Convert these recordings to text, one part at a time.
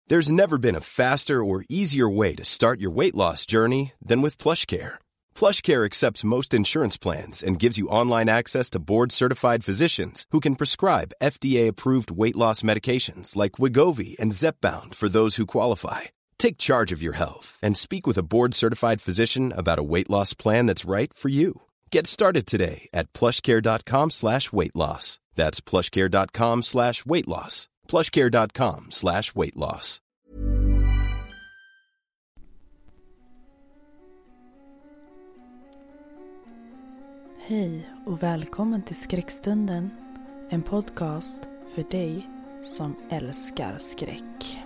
There's never been a faster or easier way to start your weight loss journey than with PlushCare. PlushCare accepts most insurance plans and gives you online access to board-certified physicians who can prescribe FDA-approved weight loss medications like Wegovy and Zepbound for those who qualify. Take charge of your health and speak with a board-certified physician about a weight loss plan that's right for you. Get started today at plushcare.com/weightloss. That's plushcare.com/weightloss. plushcare.com/weightloss. Hej och välkommen till Skräckstunden, en podcast för dig som älskar skräck.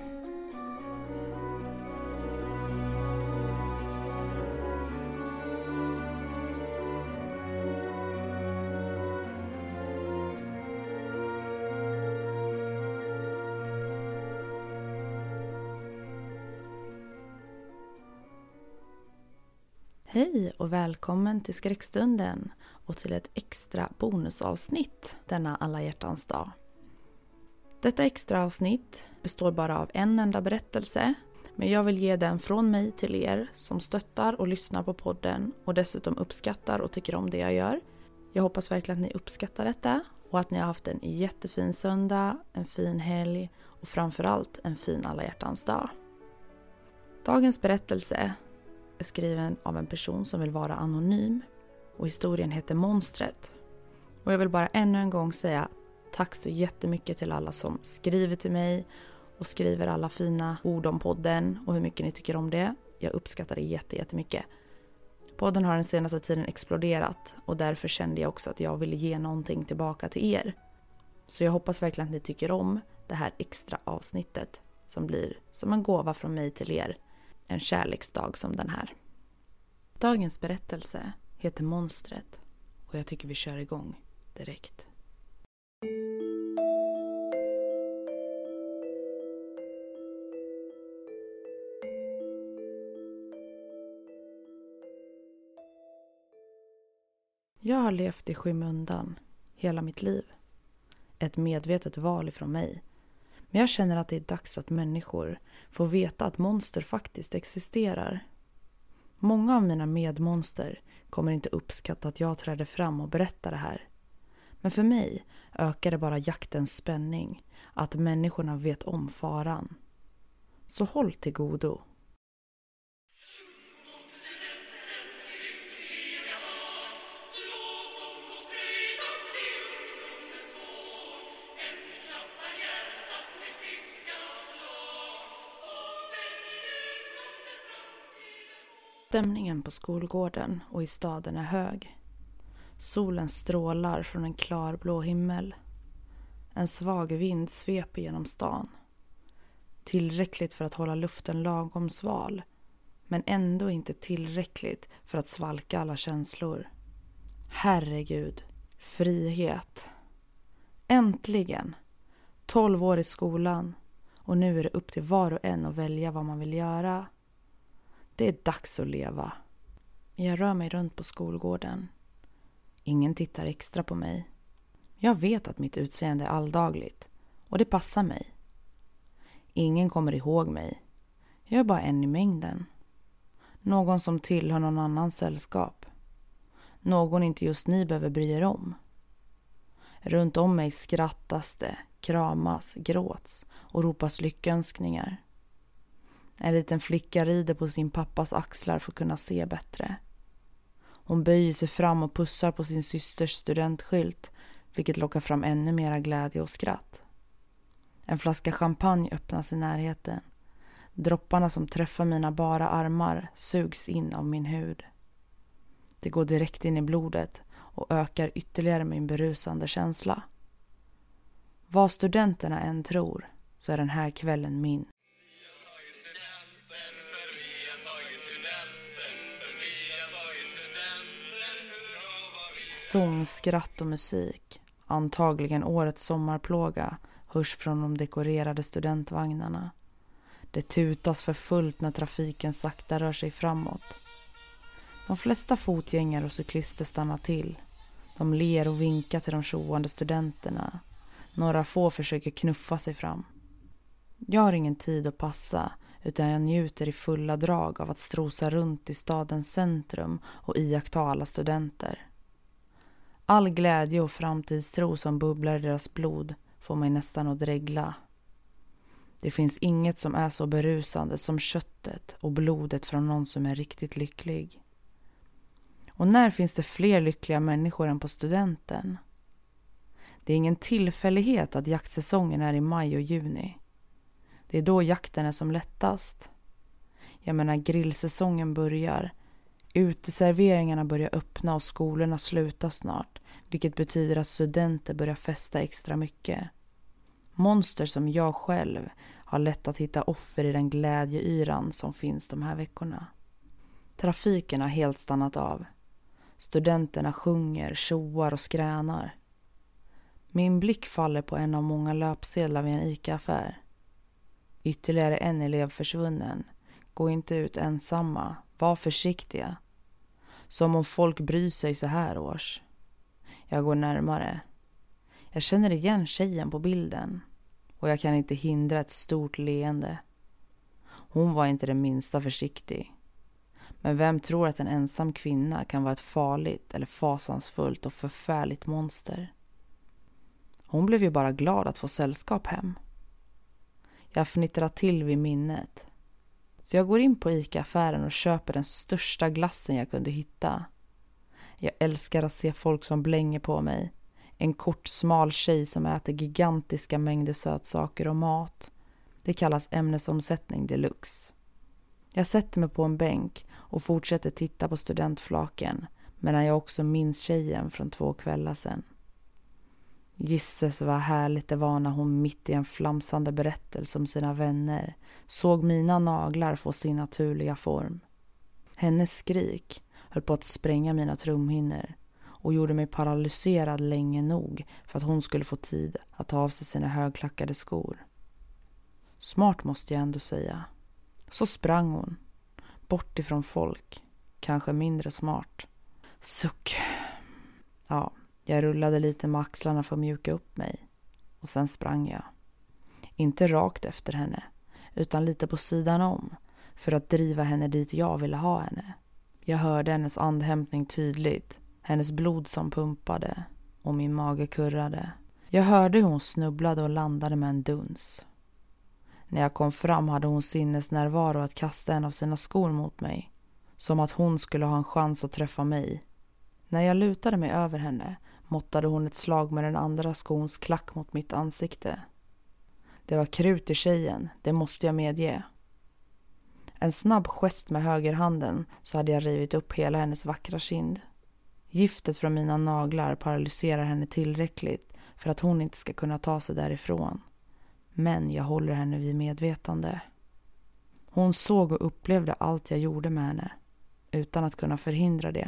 Hej och välkommen till Skräckstunden och till ett extra bonusavsnitt denna alla hjärtans dag. Detta extra avsnitt består bara av en enda berättelse, men jag vill ge den från mig till er som stöttar och lyssnar på podden och dessutom uppskattar och tycker om det jag gör. Jag hoppas verkligen att ni uppskattar detta och att ni har haft en jättefin söndag, en fin helg och framförallt en fin alla hjärtans dag. Dagens berättelse är skriven av en person som vill vara anonym och historien heter Monstret. Och jag vill bara ännu en gång säga tack så jättemycket till alla som skriver till mig och skriver alla fina ord om podden och hur mycket ni tycker om det. Jag uppskattar det jättemycket. Podden har den senaste tiden exploderat och därför kände jag också att jag ville ge någonting tillbaka till er. Så jag hoppas verkligen att ni tycker om det här extra avsnittet som blir som en gåva från mig till er. En kärleksdag som den här. Dagens berättelse heter Monstret och jag tycker vi kör igång direkt. Jag har levt i skymundan hela mitt liv. Ett medvetet val ifrån mig. Men jag känner att det är dags att människor får veta att monster faktiskt existerar. Många av mina medmonster kommer inte uppskatta att jag träder fram och berättar det här. Men för mig ökar det bara jaktens spänning att människorna vet om faran. Så håll till godo. Stämningen på skolgården och i staden är hög. Solen strålar från en klarblå himmel. En svag vind sveper genom stan. Tillräckligt för att hålla luften lagom sval, men ändå inte tillräckligt för att svalka alla känslor. Herregud, frihet. Äntligen! 12 år i skolan och nu är det upp till var och en att välja vad man vill göra. Det är dags att leva. Jag rör mig runt på skolgården. Ingen tittar extra på mig. Jag vet att mitt utseende är alldagligt och det passar mig. Ingen kommer ihåg mig. Jag är bara en i mängden. Någon som tillhör någon annans sällskap. Någon inte just ni behöver bry er om. Runt om mig skrattas det, kramas, gråts och ropas lyckönskningar. En liten flicka rider på sin pappas axlar för att kunna se bättre. Hon böjer sig fram och pussar på sin systers studentskylt, vilket lockar fram ännu mera glädje och skratt. En flaska champagne öppnas i närheten. Dropparna som träffar mina bara armar sugs in av min hud. Det går direkt in i blodet och ökar ytterligare min berusande känsla. Vad studenterna än tror så är den här kvällen min. Sång, skratt och musik, antagligen årets sommarplåga, hörs från de dekorerade studentvagnarna. Det tutas för fullt när trafiken sakta rör sig framåt. De flesta fotgängare och cyklister stannar till. De ler och vinkar till de tjoande studenterna. Några få försöker knuffa sig fram. Jag har ingen tid att passa, utan jag njuter i fulla drag av att strosa runt i stadens centrum och iaktta alla studenter. All glädje och framtidstro som bubblar i deras blod får mig nästan att dregla. Det finns inget som är så berusande som köttet och blodet från någon som är riktigt lycklig. Och när finns det fler lyckliga människor än på studenten? Det är ingen tillfällighet att jaktsäsongen är i maj och juni. Det är då jakten är som lättast. Jag menar, grillsäsongen börjar. Uteserveringarna börjar öppna och skolorna slutar snart, vilket betyder att studenter börjar festa extra mycket. Monster som jag själv har lätt att hitta offer i den glädjeyran som finns de här veckorna. Trafiken har helt stannat av. Studenterna sjunger, tjoar och skränar. Min blick faller på en av många löpsedlar vid en ICA-affär. Ytterligare en elev försvunnen. Gå inte ut ensamma. Var försiktiga. Som om folk bryr sig så här års. Jag går närmare. Jag känner igen tjejen på bilden. Och jag kan inte hindra ett stort leende. Hon var inte det minsta försiktig. Men vem tror att en ensam kvinna kan vara ett farligt eller fasansfullt och förfärligt monster? Hon blev ju bara glad att få sällskap hem. Jag fnittrar till vid minnet. Så jag går in på ICA-affären och köper den största glassen jag kunde hitta. Jag älskar att se folk som blänger på mig. En kort, smal tjej som äter gigantiska mängder sötsaker och mat. Det kallas ämnesomsättning deluxe. Jag sätter mig på en bänk och fortsätter titta på studentflaken, medan jag också minns tjejen från 2 kvällar sedan. Gisses vad härligt det var när hon mitt i en flamsande berättelse om sina vänner såg mina naglar få sin naturliga form. Hennes skrik höll på att spränga mina trumhinnor och gjorde mig paralyserad länge nog för att hon skulle få tid att ta av sig sina högklackade skor. Smart måste jag ändå säga. Så sprang hon, bort ifrån folk, kanske mindre smart. Suck. Ja, jag rullade lite med axlarna för att mjuka upp mig. Och sen sprang jag. Inte rakt efter henne, utan lite på sidan om, för att driva henne dit jag ville ha henne. Jag hörde hennes andhämtning tydligt, hennes blod som pumpade och min mage kurrade. Jag hörde hur hon snubblade och landade med en duns. När jag kom fram hade hon sinnesnärvaro att kasta en av sina skor mot mig, som att hon skulle ha en chans att träffa mig. När jag lutade mig över henne måttade hon ett slag med den andra skons klack mot mitt ansikte. Det var krut i tjejen, det måste jag medge. En snabb gest med högerhanden så hade jag rivit upp hela hennes vackra kind. Giftet från mina naglar paralyserar henne tillräckligt för att hon inte ska kunna ta sig därifrån. Men jag håller henne vid medvetande. Hon såg och upplevde allt jag gjorde med henne, utan att kunna förhindra det.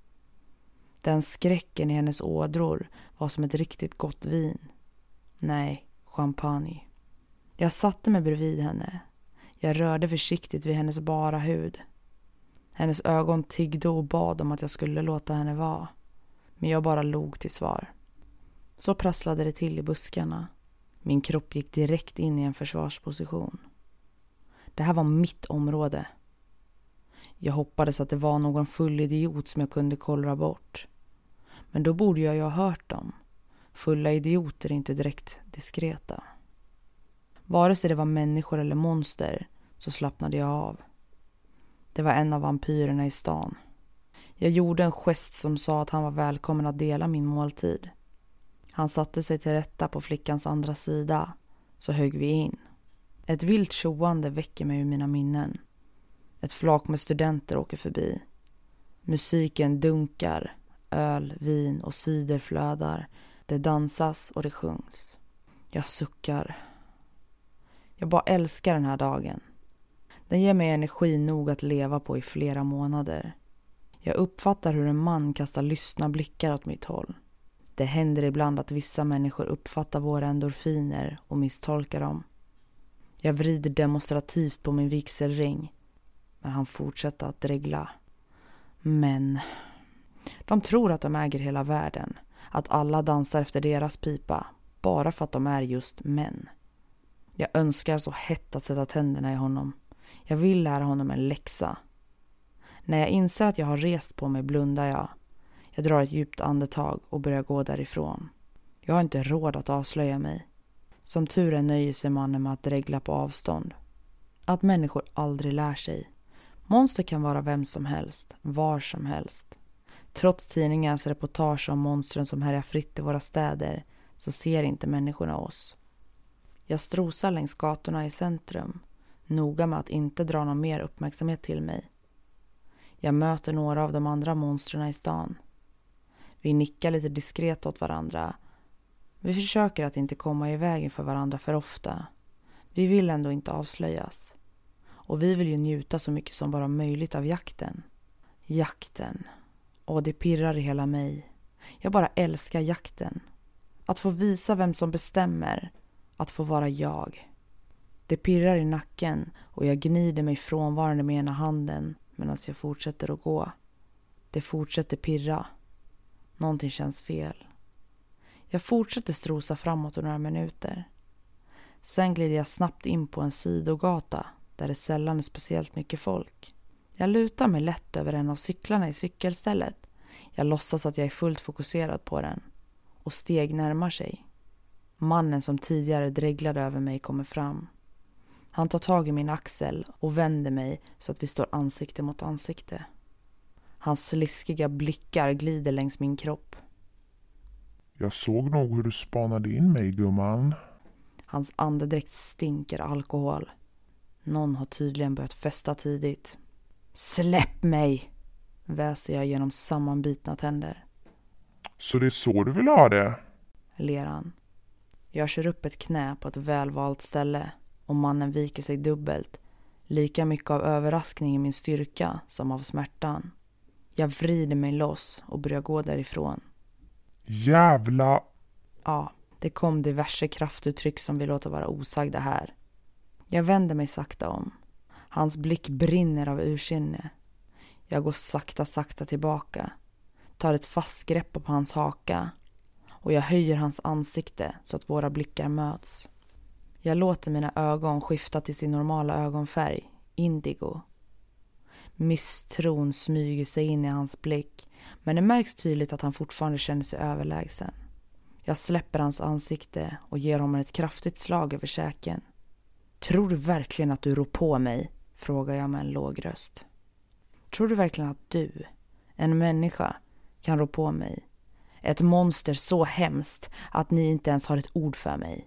Den skräcken i hennes ådror var som ett riktigt gott vin. Nej, champagne. Jag satte mig bredvid henne. Jag rörde försiktigt vid hennes bara hud. Hennes ögon tiggde och bad om att jag skulle låta henne vara. Men jag bara log till svar. Så prasslade det till i buskarna. Min kropp gick direkt in i en försvarsposition. Det här var mitt område. Jag hoppades att det var någon full idiot som jag kunde kollra bort. Men då borde jag ju ha hört dem. Fulla idioter är inte direkt diskreta. Vare sig det var människor eller monster så slappnade jag av. Det var en av vampyrerna i stan. Jag gjorde en gest som sa att han var välkommen att dela min måltid. Han satte sig till rätta på flickans andra sida, så högg vi in. Ett vilt tjoande väcker mig ur mina minnen. Ett flak med studenter åker förbi. Musiken dunkar, öl, vin och cider flödar. Det dansas och det sjungs. Jag suckar. Jag bara älskar den här dagen. Den ger mig energi nog att leva på i flera månader. Jag uppfattar hur en man kastar lyssna blickar åt mitt håll. Det händer ibland att vissa människor uppfattar våra endorfiner och misstolkar dem. Jag vrider demonstrativt på min vigselring, men han fortsätter att dregla. Men de tror att de äger hela världen, att alla dansar efter deras pipa, bara för att de är just män. Jag önskar så hett att sätta tänderna i honom. Jag vill lära honom en läxa. När jag inser att jag har rest på mig blundar jag. Jag drar ett djupt andetag och börjar gå därifrån. Jag har inte råd att avslöja mig. Som tur är nöjer sig mannen med att dregla på avstånd. Att människor aldrig lär sig. Monster kan vara vem som helst, var som helst. Trots tidningarnas reportage om monstren som härjar fritt i våra städer så ser inte människorna oss. Jag strosar längs gatorna i centrum, noga med att inte dra någon mer uppmärksamhet till mig. Jag möter några av de andra monstren i stan. Vi nickar lite diskret åt varandra. Vi försöker att inte komma i vägen för varandra för ofta. Vi vill ändå inte avslöjas. Och vi vill ju njuta så mycket som bara möjligt av jakten. Jakten. Och det pirrar i hela mig. Jag bara älskar jakten. Att få visa vem som bestämmer. Att få vara jag. Det pirrar i nacken och jag gnider mig frånvarande med ena handen medan jag fortsätter att gå. Det fortsätter pirra. Någonting känns fel. Jag fortsätter strosa framåt några minuter. Sen glider jag snabbt in på en sidogata där det sällan är speciellt mycket folk. Jag lutar mig lätt över en av cyklarna i cykelstället. Jag låtsas att jag är fullt fokuserad på den. Och steg närmar sig. Mannen som tidigare dreglade över mig kommer fram. Han tar tag i min axel och vänder mig så att vi står ansikte mot ansikte. Hans sliskiga blickar glider längs min kropp. Jag såg nog hur du spanade in mig, gumman. Hans andedräkt stinker alkohol. Någon har tydligen börjat festa tidigt. Släpp mig! Väser jag genom sammanbitna tänder. Så det är så du vill ha det? Ler han. Jag kör upp ett knä på ett välvalt ställe och mannen viker sig dubbelt. Lika mycket av överraskning i min styrka som av smärtan. Jag vrider mig loss och börjar gå därifrån. Jävla... Ja, det kom diverse kraftuttryck som vi låter vara osagda här. Jag vänder mig sakta om. Hans blick brinner av ursinne. Jag går sakta tillbaka. Tar ett fast grepp på hans haka. Och jag höjer hans ansikte så att våra blickar möts. Jag låter mina ögon skifta till sin normala ögonfärg, indigo. Misstron smyger sig in i hans blick, men det märks tydligt att han fortfarande känner sig överlägsen. Jag släpper hans ansikte och ger honom ett kraftigt slag över käken. Tror du verkligen att du rår på mig? Frågar jag med en låg röst. Tror du verkligen att du, en människa, kan rå på mig? Ett monster så hemskt att ni inte ens har ett ord för mig.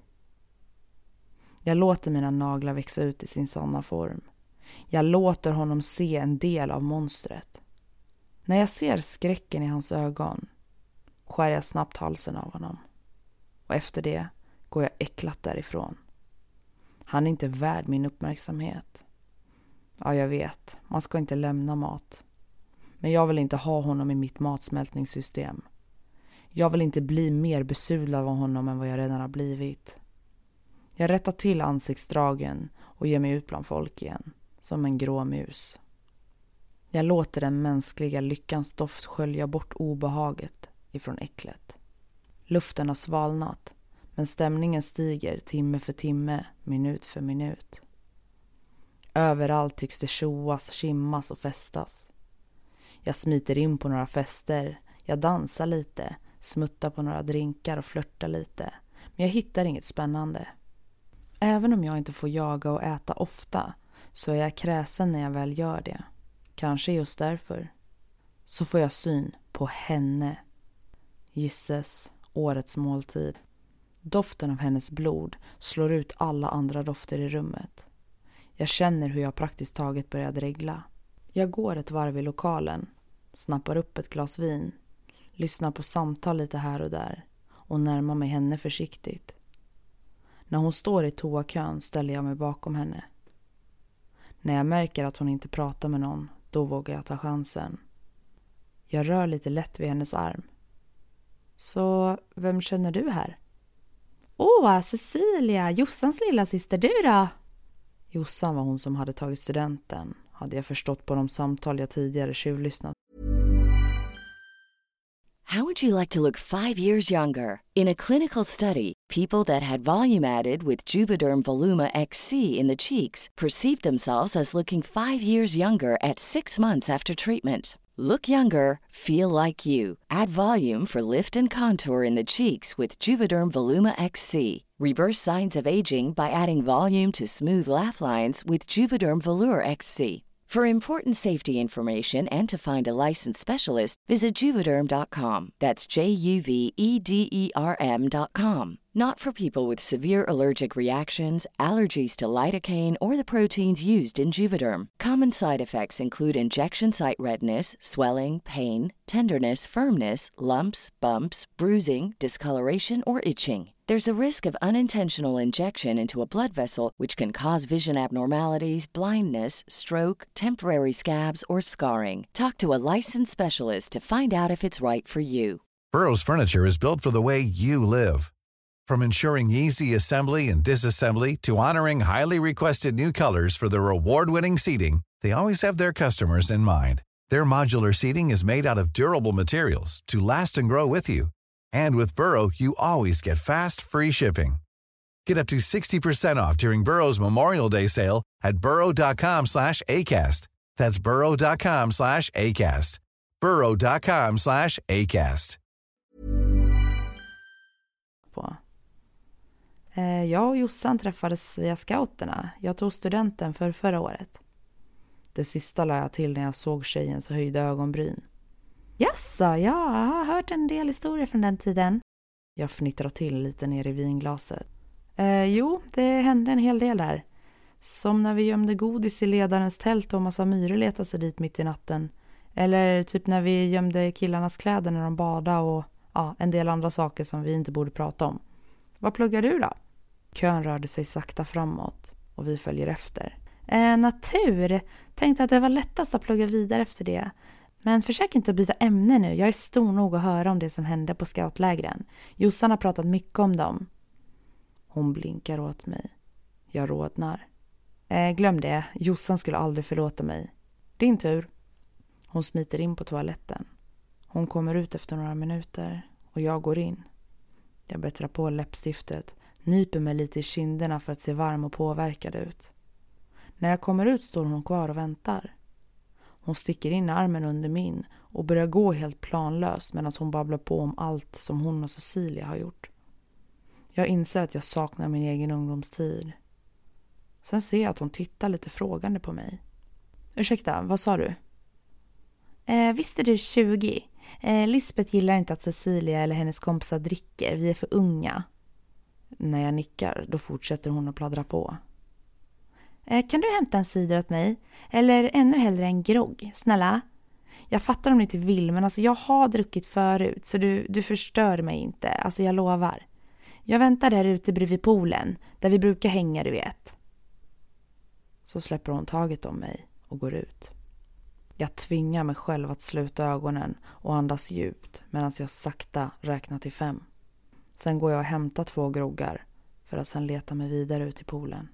Jag låter mina naglar växa ut i sin sanna form. Jag låter honom se en del av monstret. När jag ser skräcken i hans ögon skär jag snabbt halsen av honom. Och efter det går jag äcklat därifrån. Han är inte värd min uppmärksamhet. Ja, jag vet. Man ska inte lämna mat. Men jag vill inte ha honom i mitt matsmältningssystem. Jag vill inte bli mer besudlad av honom än vad jag redan har blivit. Jag rättar till ansiktsdragen och ger mig ut bland folk igen, som en grå mus. Jag låter den mänskliga lyckans doft skölja bort obehaget ifrån äcklet. Luften har svalnat, men stämningen stiger timme för timme, minut för minut. Överallt tycks det tjoas, kimmas och festas. Jag smiter in på några fester, jag dansar lite, smuttar på några drinkar och flörtar lite, men jag hittar inget spännande. Även om jag inte får jaga och äta ofta så är jag kräsen när jag väl gör det. Kanske just därför. Så får jag syn på henne. Gisses, årets måltid. Doften av hennes blod slår ut alla andra dofter i rummet. Jag känner hur jag praktiskt taget börjar dregla. Jag går ett varv i lokalen, snappar upp ett glas vin, lyssnar på samtal lite här och där och närmar mig henne försiktigt. När hon står i toakön ställer jag mig bakom henne. När jag märker att hon inte pratar med någon, då vågar jag ta chansen. Jag rör lite lätt vid hennes arm. Så, vem känner du här? Cecilia, Jossans lilla syster, du då? Jossan var hon som hade tagit studenten, hade jag förstått på de samtal jag tidigare tjuvlyssnat. How would you like to look 5 years younger? In a clinical study, People that had volume added with Juvederm Voluma XC in the cheeks perceived themselves as looking 5 years younger at 6 months after treatment. Look younger, feel like you. Add volume for lift and contour in the cheeks with Juvederm Voluma XC. Reverse signs of aging by adding volume to smooth laugh lines with Juvederm Volure XC. For important safety information and to find a licensed specialist, visit Juvederm.com. That's JUVEDERM.com. Not for people with severe allergic reactions, allergies to lidocaine, or the proteins used in Juvederm. Common side effects include injection site redness, swelling, pain, tenderness, firmness, lumps, bumps, bruising, discoloration, or itching. There's a risk of unintentional injection into a blood vessel, which can cause vision abnormalities, blindness, stroke, temporary scabs, or scarring. Talk to a licensed specialist to find out if it's right for you. Burrow's furniture is built for the way you live. From ensuring easy assembly and disassembly to honoring highly requested new colors for their award-winning seating, they always have their customers in mind. Their modular seating is made out of durable materials to last and grow with you. And with Burrow, you always get fast, free shipping. Get up to 60% off during Burrow's Memorial Day sale at burrow.com/ACAST. That's burrow.com/ACAST. burrow.com/ACAST. Jag och Jossan träffades via scouterna. Jag tog studenten förra året. Det sista la jag till när jag såg tjejens höjda ögonbryn. Jaså, jag har hört en del historier från den tiden. Jag fnittrar till lite ner i vinglaset. Jo, det hände en hel del där. Som när vi gömde godis i ledarens tält och massa myror letade sig dit mitt i natten. Eller typ när vi gömde killarnas kläder när de badade och en del andra saker som vi inte borde prata om. Vad pluggar du då? Kön rörde sig sakta framåt och vi följer efter. Natur. Tänkte att det var lättast att plugga vidare efter det. Men försök inte byta ämne nu. Jag är stor nog att höra om det som hände på scoutlägren. Jossan har pratat mycket om dem. Hon blinkar åt mig. Jag rodnar. Glöm det. Jossan skulle aldrig förlåta mig. Din tur. Hon smiter in på toaletten. Hon kommer ut efter några minuter och jag går in. Jag bättrar på läppstiftet, nyper mig lite i kinderna för att se varm och påverkad ut. När jag kommer ut står hon kvar och väntar. Hon sticker in armen under min och börjar gå helt planlöst medan hon babblar på om allt som hon och Cecilia har gjort. Jag inser att jag saknar min egen ungdomstid. Sen ser jag att hon tittar lite frågande på mig. Ursäkta, vad sa du? Visst är du 20? Lisbeth gillar inte att Cecilia eller hennes kompisar dricker. Vi är för unga. När jag nickar, då fortsätter hon att pladdra på. Kan du hämta en cider åt mig? Eller ännu hellre en grogg, snälla? Jag fattar om ni inte vill, men alltså jag har druckit förut så du förstör mig inte. Alltså jag lovar. Jag väntar där ute bredvid poolen, där vi brukar hänga, du vet. Så släpper hon taget om mig och går ut. Jag tvingar mig själv att sluta ögonen och andas djupt medan jag sakta räknar till 5. Sen går jag och hämtar 2 groggar för att sen leta mig vidare ut i poolen.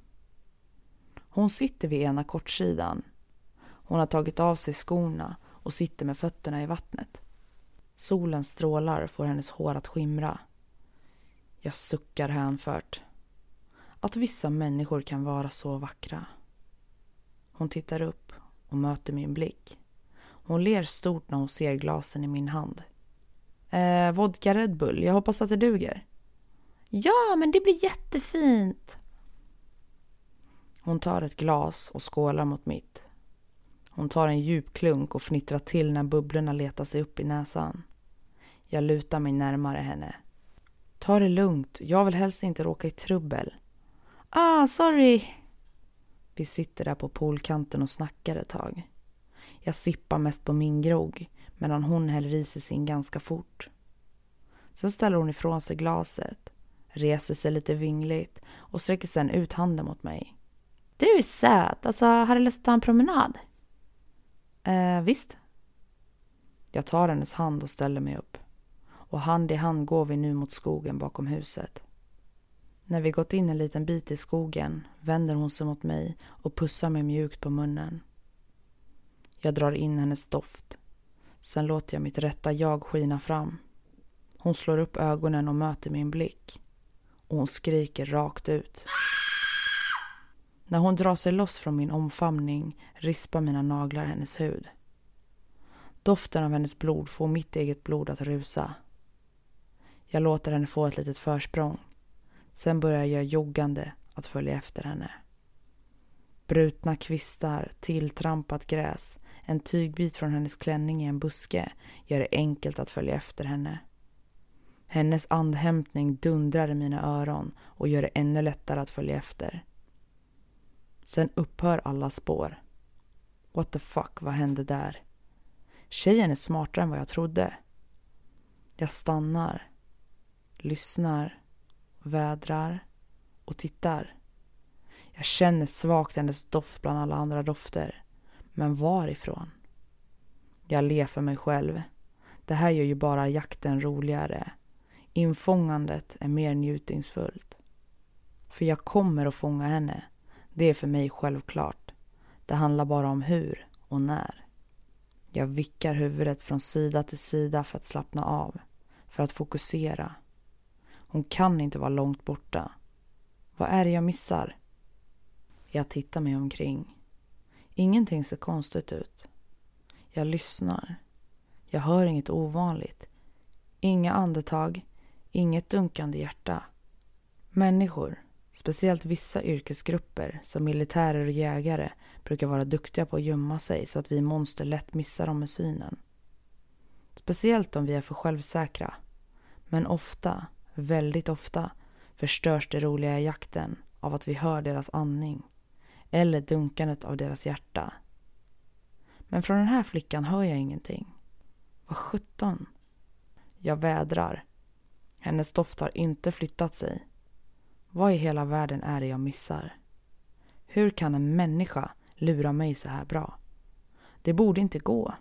Hon sitter vid ena kortsidan. Hon har tagit av sig skorna och sitter med fötterna i vattnet. Solens strålar får hennes hår att skimra. Jag suckar hänfört. Att vissa människor kan vara så vackra. Hon tittar upp och möter min blick. Hon ler stort när hon ser glasen i min hand. Vodka Red Bull, jag hoppas att det duger. Ja, men det blir jättefint. Hon tar ett glas och skålar mot mitt. Hon tar en djup klunk och fnittrar till när bubblorna letar sig upp i näsan. Jag lutar mig närmare henne. Ta det lugnt, jag vill helst inte råka i trubbel. Sorry. Vi sitter där på poolkanten och snackar ett tag. Jag sippar mest på min grogg medan hon häller i sig sin ganska fort. Sen ställer hon ifrån sig glaset, reser sig lite vingligt och sträcker sedan ut handen mot mig. Du är söt, alltså har du lust att ta en promenad? Visst. Jag tar hennes hand och ställer mig upp. Och hand i hand går vi nu mot skogen bakom huset. När vi gått in en liten bit i skogen vänder hon sig mot mig och pussar mig mjukt på munnen. Jag drar in hennes doft. Sen låter jag mitt rätta jag skina fram. Hon slår upp ögonen och möter min blick. och hon skriker rakt ut. När hon drar sig loss från min omfamning rispar mina naglar hennes hud. Doften av hennes blod får mitt eget blod att rusa. Jag låter henne få ett litet försprång. Sen börjar jag joggande att följa efter henne. Brutna kvistar, tilltrampat gräs, en tygbit från hennes klänning i en buske gör det enkelt att följa efter henne. Hennes andhämtning dundrar i mina öron och gör det ännu lättare att följa efter. Sen upphör alla spår. What the fuck, vad hände där? Tjejen är smartare än vad jag trodde. Jag stannar, lyssnar, vädrar och tittar. Jag känner svagt hennes doft bland alla andra dofter. Men varifrån? Jag ler för mig själv. Det här gör ju bara jakten roligare. Infångandet är mer njutningsfullt. För jag kommer att fånga henne. Det är för mig självklart. Det handlar bara om hur och när. Jag vickar huvudet från sida till sida för att slappna av. För att fokusera. Hon kan inte vara långt borta. Vad är det jag missar? Jag tittar mig omkring. Ingenting ser konstigt ut. Jag lyssnar. Jag hör inget ovanligt. Inga andetag. Inget dunkande hjärta. Människor, speciellt vissa yrkesgrupper som militärer och jägare, brukar vara duktiga på att gömma sig så att vi monster lätt missar dem med synen. Speciellt om vi är för självsäkra. Men ofta, väldigt ofta, förstörs det roliga i jakten av att vi hör deras andning eller dunkandet av deras hjärta. Men från den här flickan hör jag ingenting. Vad 17? Jag vädrar. Hennes doft har inte flyttat sig. Vad i hela världen är det jag missar? Hur kan en människa lura mig så här bra? Det borde inte gå.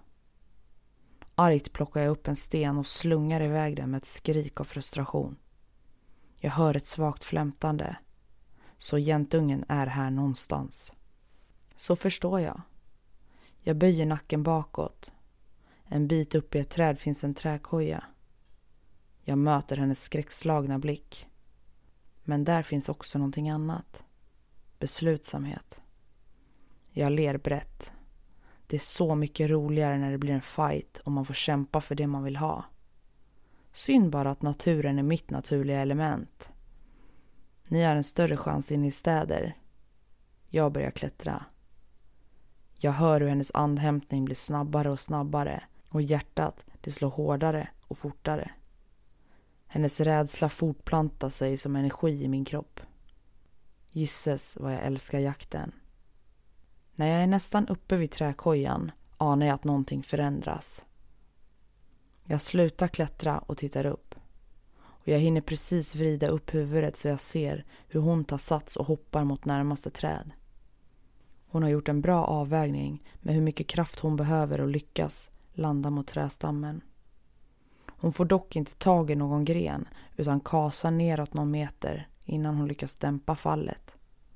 Argt plockar jag upp en sten och slungar iväg den med ett skrik av frustration. Jag hör ett svagt flämtande. Så jäntungen är här någonstans. Så förstår jag. Jag böjer nacken bakåt. En bit upp i ett träd finns en träkoja. Jag möter hennes skräckslagna blick. Men där finns också någonting annat. Beslutsamhet. Jag ler brett. Det är så mycket roligare när det blir en fight och man får kämpa för det man vill ha. Synd bara att naturen är mitt naturliga element. Ni har en större chans in i städer. Jag börjar klättra. Jag hör hur hennes andhämtning blir snabbare och snabbare och hjärtat det slår hårdare och fortare. Hennes rädsla fortplantar sig som energi i min kropp. Gisses vad jag älskar jakten. När jag är nästan uppe vid träkojan anar jag att någonting förändras. Jag slutar klättra och tittar upp. Och jag hinner precis vrida upp huvudet så jag ser hur hon tar sats och hoppar mot närmaste träd. Hon har gjort en bra avvägning med hur mycket kraft hon behöver och lyckas landa mot trästammen. Hon får dock inte tag i någon gren utan kasar neråt någon meter innan hon lyckas dämpa fallet.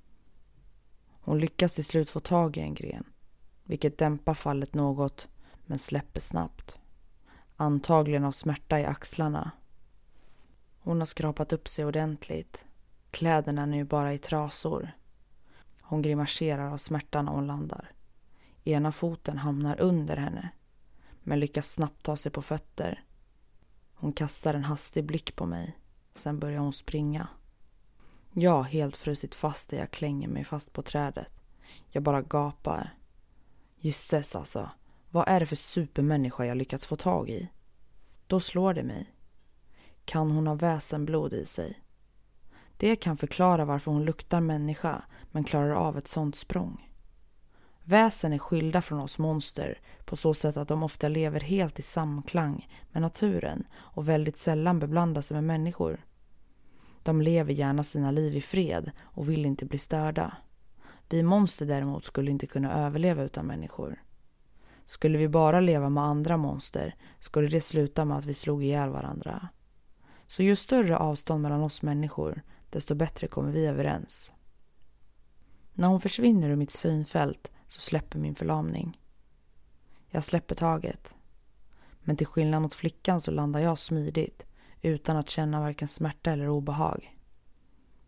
Hon lyckas till slut få tag i en gren, vilket dämpar fallet något men släpper snabbt. Antagligen av smärta i axlarna. Hon har skrapat upp sig ordentligt. Kläderna är nu bara i trasor. Hon grimaserar av smärtan när hon landar. Ena foten hamnar under henne, men lyckas snabbt ta sig på fötter. Hon kastar en hastig blick på mig. Sen börjar hon springa. Jag har helt frusit fast där jag klänger mig fast på trädet. Jag bara gapar. Gisses alltså. Vad är det för supermänniska jag lyckats få tag i? Då slår det mig. Kan hon ha väsenblod i sig? Det kan förklara varför hon luktar människa men klarar av ett sånt språng. Väsen är skilda från oss monster på så sätt att de ofta lever helt i samklang med naturen och väldigt sällan beblandar sig med människor. De lever gärna sina liv i fred och vill inte bli störda. Vi monster däremot skulle inte kunna överleva utan människor. Skulle vi bara leva med andra monster skulle det sluta med att vi slog ihjäl varandra. Så ju större avstånd mellan oss människor, desto bättre kommer vi överens. När hon försvinner ur mitt synfält så släpper min förlamning. Jag släpper taget. Men till skillnad mot flickan så landar jag smidigt utan att känna varken smärta eller obehag.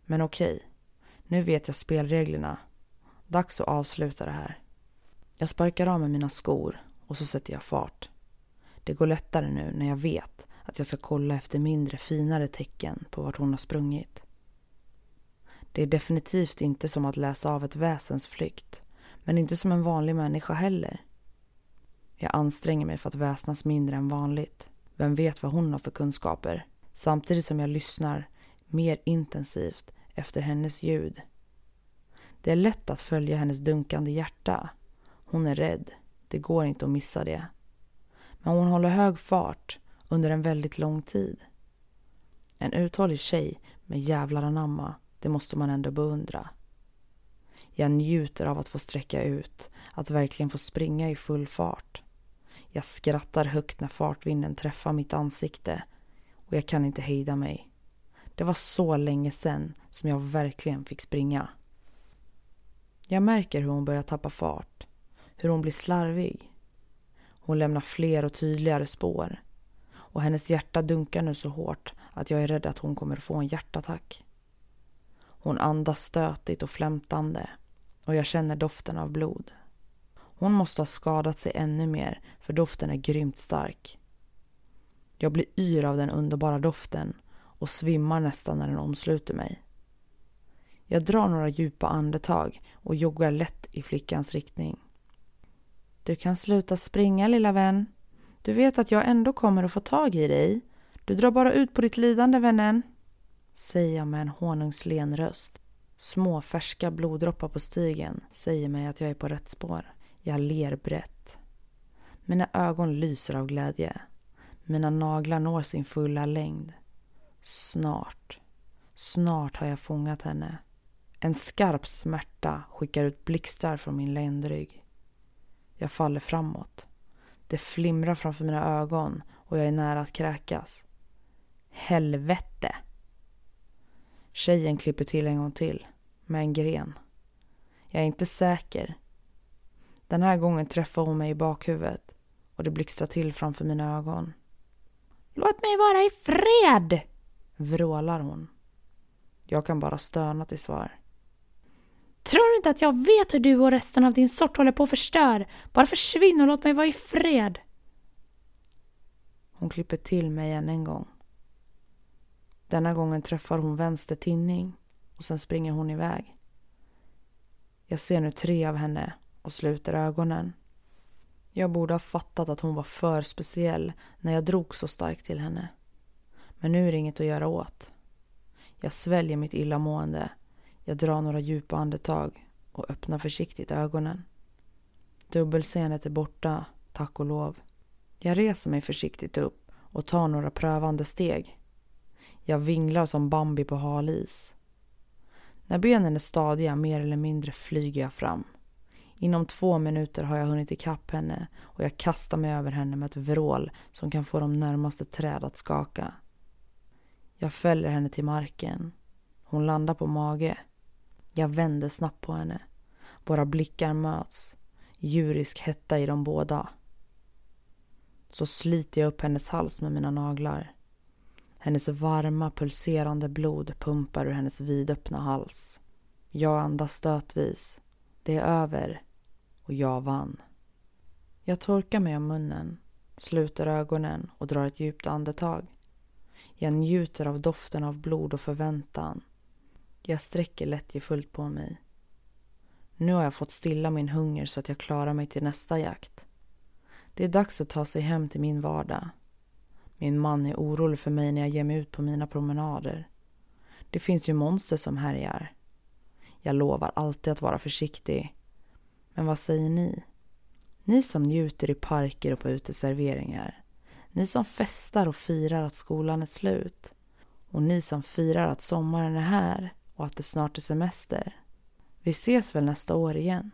Men okej, nu vet jag spelreglerna. Dags att avsluta det här. Jag sparkar av med mina skor och så sätter jag fart. Det går lättare nu när jag vet att jag ska kolla efter mindre finare tecken på vart hon har sprungit. Det är definitivt inte som att läsa av ett väsens flykt, men inte som en vanlig människa heller. Jag anstränger mig för att väsnas mindre än vanligt. Vem vet vad hon har för kunskaper, samtidigt som jag lyssnar mer intensivt efter hennes ljud. Det är lätt att följa hennes dunkande hjärta. Hon är rädd, det går inte att missa det. Men hon håller hög fart under en väldigt lång tid. En uthållig tjej med jävlar anamma, det måste man ändå beundra. Jag njuter av att få sträcka ut, att verkligen få springa i full fart. Jag skrattar högt när fartvinden träffar mitt ansikte och jag kan inte hejda mig. Det var så länge sedan som jag verkligen fick springa. Jag märker hur hon börjar tappa fart, hur hon blir slarvig. Hon lämnar fler och tydligare spår och hennes hjärta dunkar nu så hårt att jag är rädd att hon kommer få en hjärtattack. Hon andas stötigt och flämtande och jag känner doften av blod. Hon måste ha skadat sig ännu mer för doften är grymt stark. Jag blir yr av den underbara doften och svimmar nästan när den omsluter mig. Jag drar några djupa andetag och joggar lätt i flickans riktning. Du kan sluta springa, lilla vän. Du vet att jag ändå kommer att få tag i dig. Du drar bara ut på ditt lidande, vännen, säger jag med en honungslen röst. Små färska bloddroppar på stigen säger mig att jag är på rätt spår. Jag ler brett. Mina ögon lyser av glädje. Mina naglar når sin fulla längd. Snart har jag fångat henne. En skarp smärta skickar ut blixtar från min ländrygg. Jag faller framåt. Det flimrar framför mina ögon och jag är nära att kräkas. Helvete! Tjejen klipper till en gång till med en gren. Jag är inte säker. Den här gången träffar hon mig i bakhuvudet och det blixtrar till framför mina ögon. Låt mig vara i fred! Vrålar hon. Jag kan bara stöna till svar. Tror du inte att jag vet hur du och resten av din sort håller på att förstör? Bara försvinn och låt mig vara i fred. Hon klipper till mig än en gång. Denna gången träffar hon vänster tinning och sen springer hon iväg. Jag ser nu 3 av henne och sluter ögonen. Jag borde ha fattat att hon var för speciell när jag drog så starkt till henne. Men nu är det inget att göra åt. Jag sväljer mitt illamående. Jag drar några djupa andetag och öppnar försiktigt ögonen. Dubbelseendet är borta, tack och lov. Jag reser mig försiktigt upp och tar några prövande steg. Jag vinglar som Bambi på halis. När benen är stadiga mer eller mindre flyger jag fram. Inom 2 minuter har jag hunnit ikapp henne och jag kastar mig över henne med ett vrål som kan få de närmaste träd att skaka. Jag fäller henne till marken. Hon landar på mage. Jag vänder snabbt på henne. Våra blickar möts. Djurisk hetta i de båda. Så sliter jag upp hennes hals med mina naglar. Hennes varma, pulserande blod pumpar ur hennes vidöppna hals. Jag andas stötvis. Det är över. Och jag vann. Jag torkar mig om munnen, sluter ögonen och drar ett djupt andetag. Jag njuter av doften av blod och förväntan. Jag sträcker lättjefullt på mig. Nu har jag fått stilla min hunger så att jag klarar mig till nästa jakt. Det är dags att ta sig hem till min vardag. Min man är orolig för mig när jag ger mig ut på mina promenader. Det finns ju monster som härjar. Jag lovar alltid att vara försiktig. Men vad säger ni? Ni som njuter i parker och på uteserveringar. Ni som festar och firar att skolan är slut. Och ni som firar att sommaren är här och att det snart är semester. Vi ses väl nästa år igen.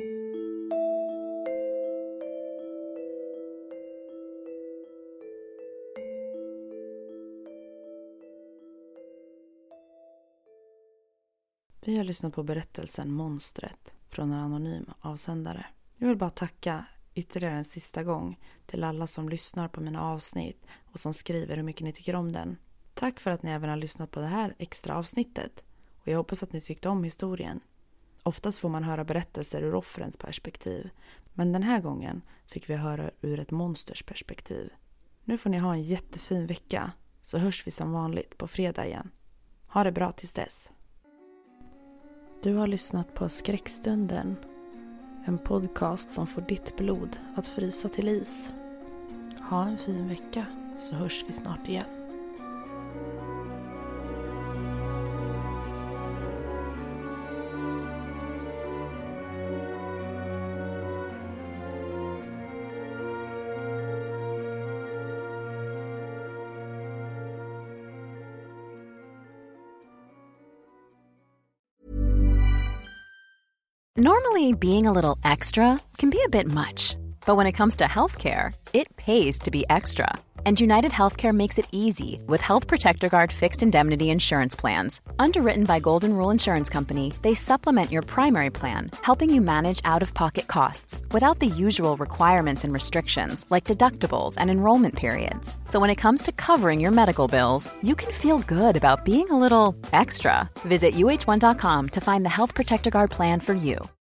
Vi har lyssnat på berättelsen Monstret från en anonym avsändare. Jag vill bara tacka ytterligare en sista gång till alla som lyssnar på mina avsnitt och som skriver hur mycket ni tycker om den. Tack för att ni även har lyssnat på det här extra avsnittet. och jag hoppas att ni tyckte om historien. Oftast får man höra berättelser ur offrens perspektiv, men den här gången fick vi höra ur ett monsters perspektiv. Nu får ni ha en jättefin vecka, så hörs vi som vanligt på fredag igen. Ha det bra tills dess. Du har lyssnat på Skräckstunden, en podcast som får ditt blod att frysa till is. Ha en fin vecka, så hörs vi snart igen. Normally, being a little extra can be a bit much, but when it comes to healthcare, it pays to be extra. And United Healthcare makes it easy with Health Protector Guard fixed indemnity insurance plans. Underwritten by Golden Rule Insurance Company, they supplement your primary plan, helping you manage out-of-pocket costs without the usual requirements and restrictions like deductibles and enrollment periods. So when it comes to covering your medical bills, you can feel good about being a little extra. Visit UH1.com to find the Health Protector Guard plan for you.